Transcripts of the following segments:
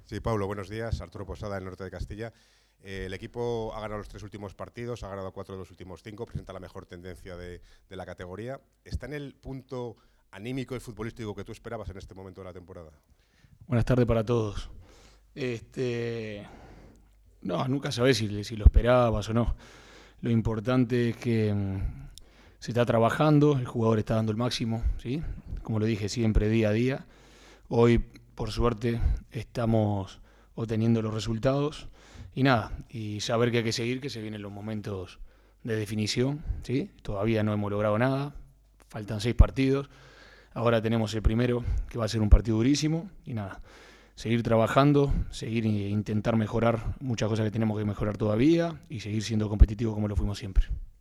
Sí, Pablo, buenos días. Arturo Posada, del norte de Castilla. El equipo ha ganado los 3 últimos partidos, ha ganado 4 de los últimos 5, presenta la mejor tendencia de la categoría. ¿Está en el punto anímico y futbolístico que tú esperabas en este momento de la temporada? Buenas tardes para todos. No, nunca sabés si lo esperabas o no. Lo importante es que se está trabajando, el jugador está dando el máximo, ¿sí? Como lo dije siempre, día a día. Hoy, por suerte, estamos obteniendo los resultados y nada, y saber que hay que seguir, que se vienen los momentos de definición, ¿sí? Todavía no hemos logrado nada, faltan 6 partidos. Ahora tenemos el primero, que va a ser un partido durísimo, y nada, seguir trabajando, seguir e intentar mejorar muchas cosas que tenemos que mejorar todavía y seguir siendo competitivos como lo fuimos siempre.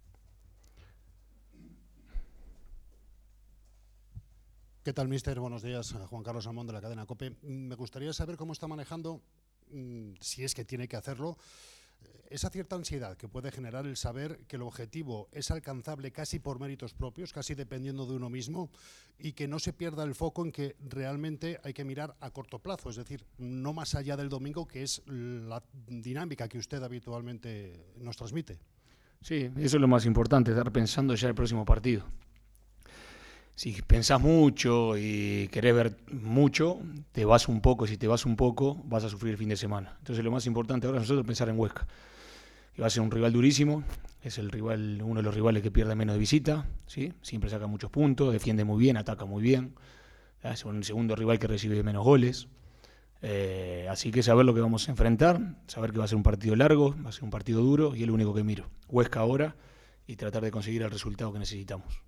¿Qué tal, míster? Buenos días. Juan Carlos Salmón, de la cadena COPE. Me gustaría saber cómo está manejando, si es que tiene que hacerlo, esa cierta ansiedad que puede generar el saber que el objetivo es alcanzable casi por méritos propios, casi dependiendo de uno mismo, y que no se pierda el foco en que realmente hay que mirar a corto plazo, es decir, no más allá del domingo, que es la dinámica que usted habitualmente nos transmite. Sí, eso es lo más importante, estar pensando ya el próximo partido. Si pensás mucho y querés ver mucho, te vas un poco. Si te vas un poco, vas a sufrir el fin de semana. Entonces lo más importante ahora es nosotros pensar en Huesca, que va a ser un rival durísimo. Es el rival, uno de los rivales que pierde menos de visita, ¿sí? Siempre saca muchos puntos, defiende muy bien, ataca muy bien. Es un segundo rival que recibe menos goles. Así que saber lo que vamos a enfrentar, saber que va a ser un partido largo, va a ser un partido duro, y es lo único que miro. Huesca ahora, y tratar de conseguir el resultado que necesitamos.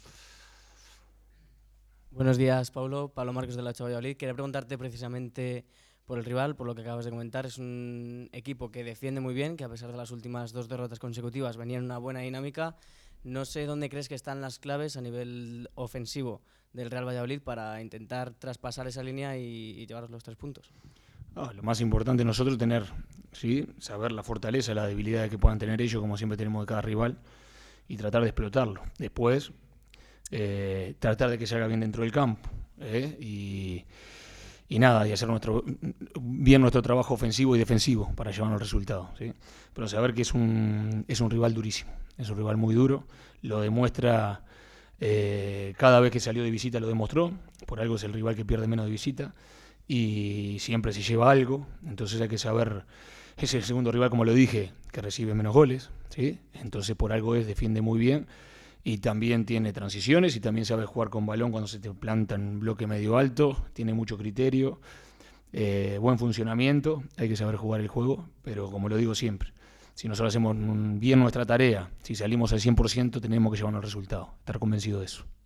Buenos días, Pablo. Pablo Márquez, de la Ocho Valladolid. Quería preguntarte precisamente por el rival, por lo que acabas de comentar. Es un equipo que defiende muy bien, que a pesar de las últimas 2 derrotas consecutivas venía en una buena dinámica. No sé dónde crees que están las claves a nivel ofensivo del Real Valladolid para intentar traspasar esa línea y llevaros los 3 puntos. Lo más importante es nosotros tener, ¿sí? Saber la fortaleza, la debilidad que puedan tener ellos, como siempre tenemos de cada rival, y tratar de explotarlo. Después, tratar de que se haga bien dentro del campo, y nada, y hacer bien nuestro trabajo ofensivo y defensivo para llevarnos resultados, ¿sí? Pero saber que es un rival durísimo, es un rival muy duro, lo demuestra cada vez que salió de visita, lo demostró. Por algo es el rival que pierde menos de visita y siempre se lleva algo. Entonces hay que saber, es el segundo rival, como lo dije, que recibe menos goles, ¿sí? Entonces por algo defiende muy bien. Y también tiene transiciones y también sabe jugar con balón cuando se te planta en un bloque medio alto. Tiene mucho criterio, buen funcionamiento. Hay que saber jugar el juego, pero como lo digo siempre, si nosotros hacemos bien nuestra tarea, si salimos al 100%, tenemos que llevarnos el resultado. Estar convencido de eso.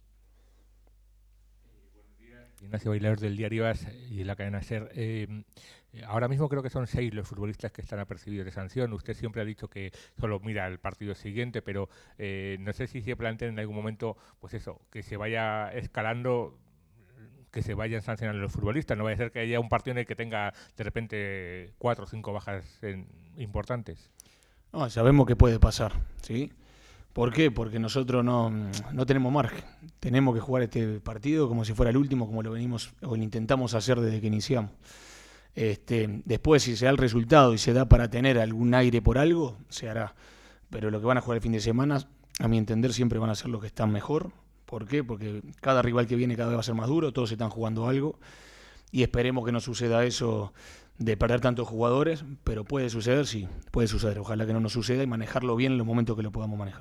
Ignacio Bailador, del diario AS y de la cadena SER. Ahora mismo creo que son 6 los futbolistas que están apercibidos de sanción. Usted siempre ha dicho que solo mira el partido siguiente, pero no sé si se plantea en algún momento, pues eso, que se vaya escalando, que se vayan sancionando los futbolistas. No vaya a ser que haya un partido en el que tenga de repente 4 o 5 bajas importantes. No, sabemos que puede pasar, ¿sí? ¿Por qué? Porque nosotros no tenemos margen. Tenemos que jugar este partido como si fuera el último, como lo venimos o lo intentamos hacer desde que iniciamos. Después, si se da el resultado y se da para tener algún aire por algo, se hará. Pero lo que van a jugar el fin de semana, a mi entender, siempre van a ser los que están mejor. ¿Por qué? Porque cada rival que viene cada vez va a ser más duro, todos están jugando algo. Y esperemos que no suceda eso de perder tantos jugadores, pero puede suceder, sí, puede suceder. Ojalá que no nos suceda y manejarlo bien en los momentos que lo podamos manejar.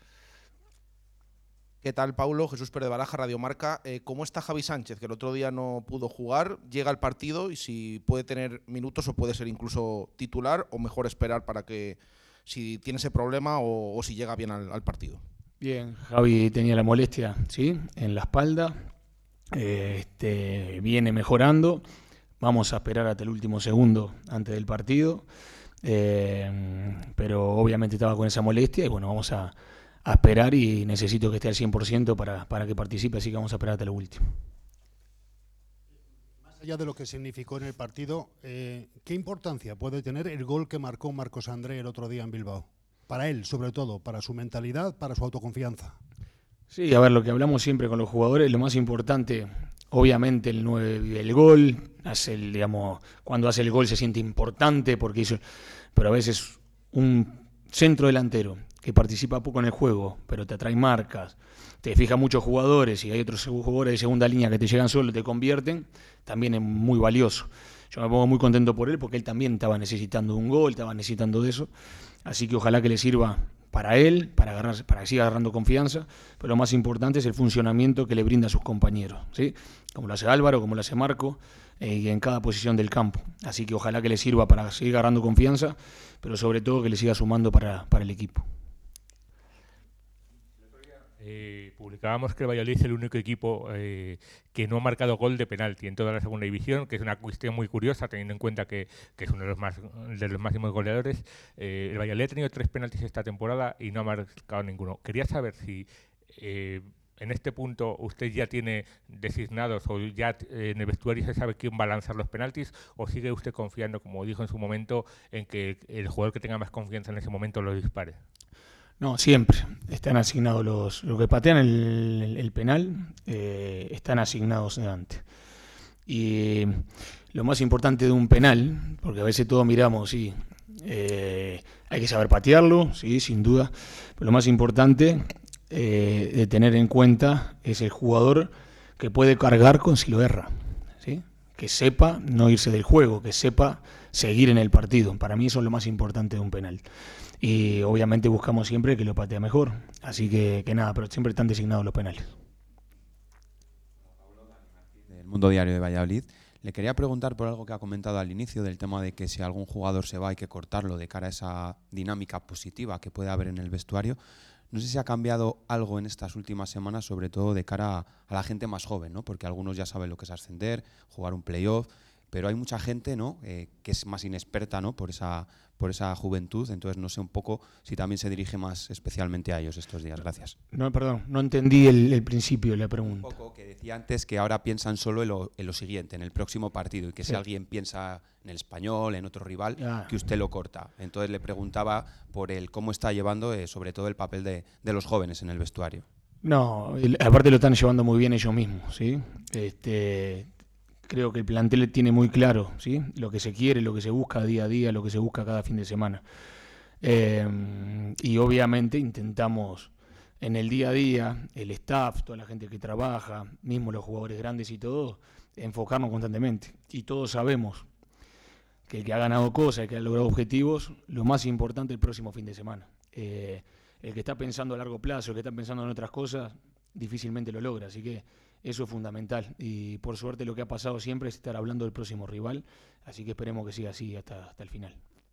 ¿Qué tal, Paulo? Jesús Pérez de Baraja, Radio Marca. ¿Cómo está Javi Sánchez, que el otro día no pudo jugar? Llega al partido y si puede tener minutos o puede ser incluso titular, o mejor esperar para que, si tiene ese problema o si llega bien al partido. Bien, Javi tenía la molestia, ¿sí? En la espalda. Viene mejorando. Vamos a esperar hasta el último segundo antes del partido. Pero obviamente estaba con esa molestia y bueno, vamos a esperar y necesito que esté al 100% para que participe, así que vamos a esperar hasta lo último. Más allá de lo que significó en el partido, ¿qué importancia puede tener el gol que marcó Marcos André el otro día en Bilbao? Para él, sobre todo, para su mentalidad, para su autoconfianza. Sí, a ver, lo que hablamos siempre con los jugadores, lo más importante Obviamente el 9 vive el gol, cuando hace el gol se siente importante porque pero a veces un centro delantero que participa poco en el juego, pero te atrae marcas, te fija muchos jugadores y hay otros jugadores de segunda línea que te llegan solo y te convierten, también es muy valioso. Yo me pongo muy contento por él porque él también estaba necesitando un gol, estaba necesitando de eso, así que ojalá que le sirva para él, para que siga agarrando confianza, pero lo más importante es el funcionamiento que le brinda a sus compañeros, ¿sí? Como lo hace Álvaro, como lo hace Marco, y en cada posición del campo. Así que ojalá que le sirva para seguir agarrando confianza, pero sobre todo que le siga sumando para el equipo. Publicábamos que el Valladolid es el único equipo que no ha marcado gol de penalti en toda la segunda división, que es una cuestión muy curiosa teniendo en cuenta que es uno de los máximos goleadores. El Valladolid ha tenido 3 penaltis esta temporada y no ha marcado ninguno. Quería saber si en este punto usted ya tiene designados o ya en el vestuario se sabe quién va a lanzar los penaltis, o sigue usted confiando, como dijo en su momento, en que el jugador que tenga más confianza en ese momento lo dispare. No, siempre están asignados los que patean el penal, están asignados de antes. Y lo más importante de un penal, porque a veces todos miramos, sí, hay que saber patearlo, sí, sin duda, pero lo más importante de tener en cuenta es el jugador que puede cargar con si lo erra, ¿sí? Que sepa no irse del juego, que sepa seguir en el partido. Para mí eso es lo más importante de un penal. Y obviamente buscamos siempre que lo patea mejor. Así que nada, pero siempre están designados los penales. Del Mundo Diario de Valladolid. Le quería preguntar por algo que ha comentado al inicio del tema de que si algún jugador se va hay que cortarlo de cara a esa dinámica positiva que puede haber en el vestuario. No sé si ha cambiado algo en estas últimas semanas, sobre todo de cara a la gente más joven, ¿no? Porque algunos ya saben lo que es ascender, jugar un playoff, pero hay mucha gente, ¿no? Que es más inexperta, ¿no? por esa juventud, entonces no sé un poco si también se dirige más especialmente a ellos estos días. Gracias. No, perdón, no entendí el principio de la pregunta. Un poco que decía antes que ahora piensan solo en lo siguiente, en el próximo partido, y que sí. Si alguien piensa en el Español, en otro rival, Ah. que usted lo corta. Entonces le preguntaba por cómo está llevando sobre todo el papel de los jóvenes en el vestuario. No, aparte lo están llevando muy bien ellos mismos, ¿sí? Creo que el plantel tiene muy claro, ¿sí? Lo que se quiere, lo que se busca día a día, lo que se busca cada fin de semana. Y obviamente intentamos en el día a día, el staff, toda la gente que trabaja, mismo los jugadores grandes y todo, enfocarnos constantemente. Y todos sabemos que el que ha ganado cosas, el que ha logrado objetivos, lo más importante el próximo fin de semana. El que está pensando a largo plazo, el que está pensando en otras cosas, difícilmente lo logra. Así que eso es fundamental. Y por suerte lo que ha pasado siempre es estar hablando del próximo rival. Así que esperemos que siga así hasta el final.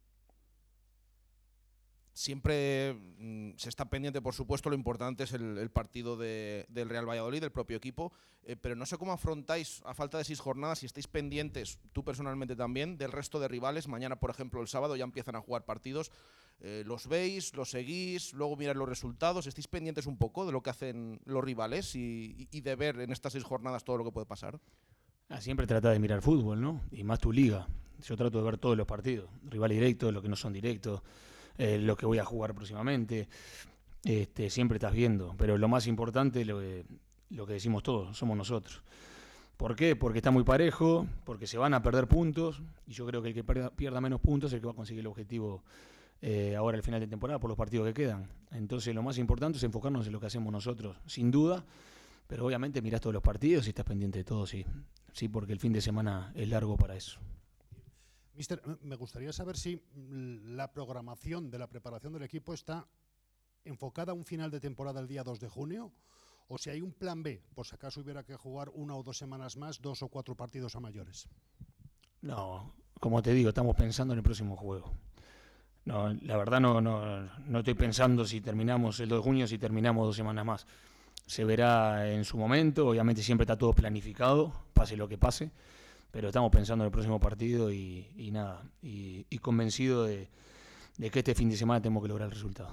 Siempre se está pendiente, por supuesto, lo importante es el partido del Real Valladolid, del propio equipo, pero no sé cómo afrontáis, a falta de 6 jornadas, si estáis pendientes, tú personalmente también, del resto de rivales. Mañana, por ejemplo, el sábado ya empiezan a jugar partidos. ¿Los veis, los seguís, luego miráis los resultados? ¿Estáis pendientes un poco de lo que hacen los rivales y de ver en estas 6 jornadas todo lo que puede pasar? Siempre trata de mirar fútbol, ¿no? Y más tu liga. Yo trato de ver todos los partidos, rivales directos, los que no son directos, lo que voy a jugar próximamente. Siempre estás viendo, pero lo más importante, lo que decimos todos, somos nosotros. ¿Por qué? Porque está muy parejo, porque se van a perder puntos, y yo creo que el que pierda menos puntos es el que va a conseguir el objetivo ahora al final de temporada por los partidos que quedan. Entonces lo más importante es enfocarnos en lo que hacemos nosotros, sin duda, pero obviamente mirás todos los partidos y estás pendiente de todo, sí, porque el fin de semana es largo para eso. Mister, me gustaría saber si la programación de la preparación del equipo está enfocada a un final de temporada el día 2 de junio, o si hay un plan B, por si acaso hubiera que jugar 1 o 2 semanas más, 2 o 4 partidos a mayores. No, como te digo, estamos pensando en el próximo juego. No, la verdad no estoy pensando si terminamos el 2 de junio, si terminamos 2 semanas más. Se verá en su momento, obviamente siempre está todo planificado, pase lo que pase, pero estamos pensando en el próximo partido y nada, y convencido de que este fin de semana tenemos que lograr el resultado.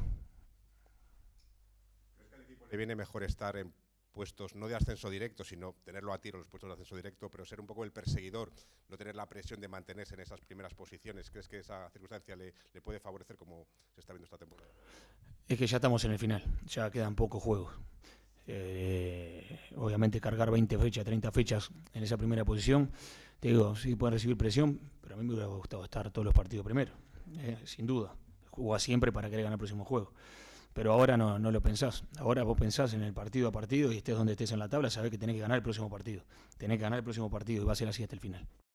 ¿Crees que al equipo le viene mejor estar en puestos no de ascenso directo, sino tenerlo a tiro los puestos de ascenso directo, pero ser un poco el perseguidor, no tener la presión de mantenerse en esas primeras posiciones? ¿Crees que esa circunstancia le puede favorecer como se está viendo esta temporada? Es que ya estamos en el final, ya quedan pocos juegos. Obviamente cargar 20 fechas, 30 fechas en esa primera posición, te digo, sí pueden recibir presión, pero a mí me hubiera gustado estar todos los partidos primero, sin duda. Jugás siempre para querer ganar el próximo juego. Pero ahora no lo pensás. Ahora vos pensás en el partido a partido y estés donde estés en la tabla, sabés que tenés que ganar el próximo partido. Tenés que ganar el próximo partido y va a ser así hasta el final.